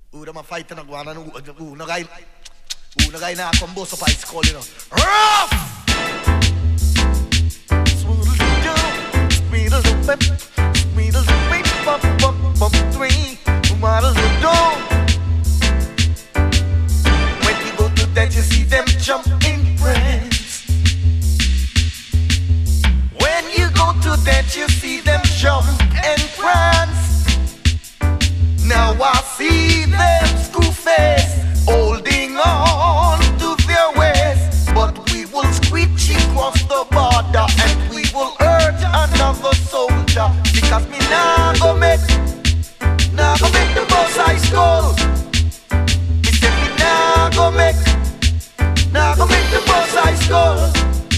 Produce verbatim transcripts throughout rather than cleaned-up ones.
Who them a fight and a go on and who, who no guy, who no guy now come bust up ice cold, you know. Rough! Sweedle do, sweedle do, whip, sweedle do, whip, bump, bump, bump, three, waddle do, do. When you go to that, you see them jump in friends. When you go to that, you see them jump and prance. Now I see them screw face, holding on to their waist. But we will screech across the border and we will hurt another soldier. Because me nah go make, nah go make the boss I skull. Me say me nah go make, nah go make the boss I skull.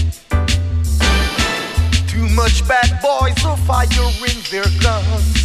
Too much bad boys who firing their guns.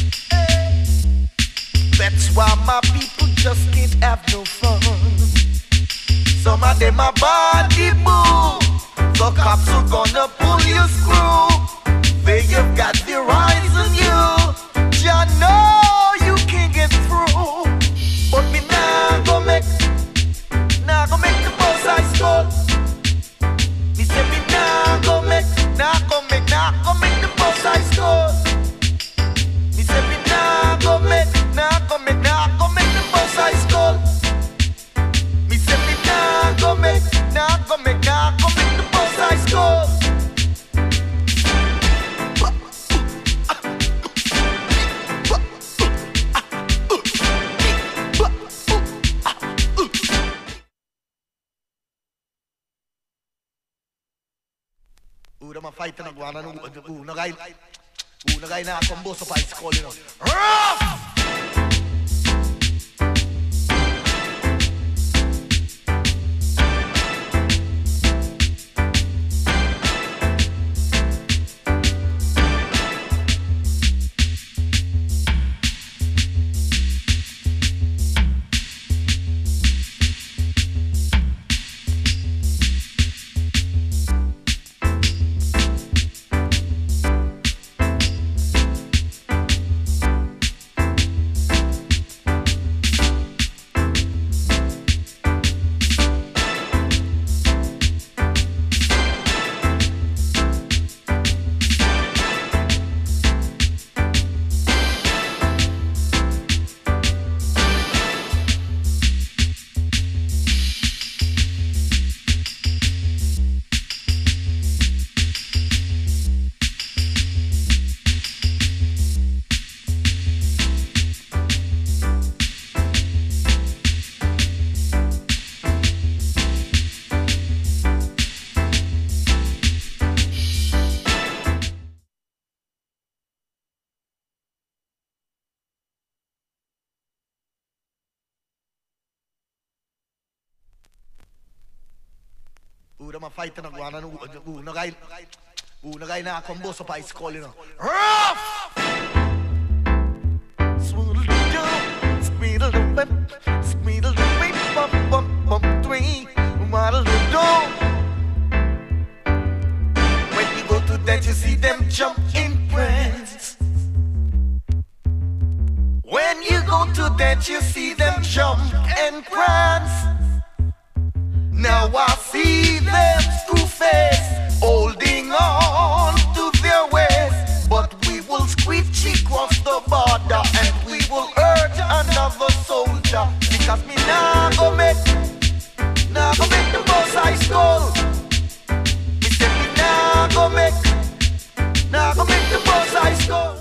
That's why my people just can't have no fun. Some of them are body boo. The cops are gonna pull your screw. They have got their eyes on you. Ya know you can't get through. But me nah go make, nah go make the boss I skull. Me say me nah go make, nah go make, nah go make the boss I skull. Me say me nah go make. Nah go make, nah go make the boss I skull. Me say me nah go make, nah go make, nah go make the boss I skull. Who them a fight and a go on and who, who no guy, who no guy now come bust up ice skull, you know. Rough! Who them a fight and a go on and who, who no guy, who no guy now come bust up ice cold, you know. Rough! Sweedle do, sweedle do, whip, sweedle do, whip, bump, bump, bump, three, waddle do, do. When you go to that, you see them jump in friends. When you go to that, you see them jump and prance. Now I see them screw face, holding on to their waist. But we will screech across the border and we will hurt another soldier. Because me nah go make, nah go make the boss I skull. Me say me nah go make, nah go make the boss I skull.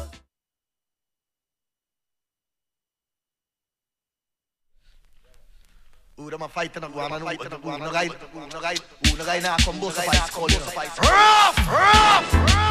Who them a fight and a go on and who, who no guy, who no guy, who no guy now come bust up ice cold, you know. Rough, rough, rough.